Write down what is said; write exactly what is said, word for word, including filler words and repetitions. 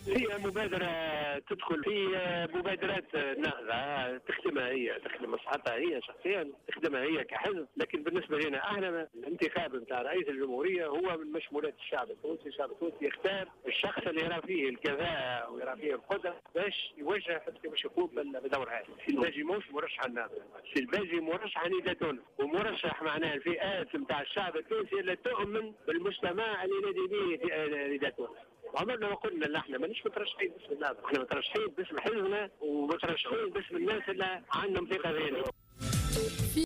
هي مبادرة تدخل في مبادرات نهضة تخدمها هي، تخدم مصلحتها هي شخصيا، تخدمها هي كحزب، لكن بالنسبة لنا احنا الانتخاب نتاع رئيس الجمهورية هو من مشمولات الشعب التونسي، الشعب التونسي يختار الشخص اللي يرى فيه الكفاءة ويرى فيه القدرة باش يوجه باش يقوم بدور هذا. الباجي مش مرشح النهضة، الباجي مرشح نداء تونس، ومرشح معناه الفئات نتاع الشعب التونسي اللي تؤمن بالمجتمع اللي ينادي به نداء تونس. عمرنا ما قلنا ان احنا مانيش مترشحين باسم النهضه، احنا مترشحين باسم حزبنا ومترشحين باسم الناس اللي عندهم ثقه فينا.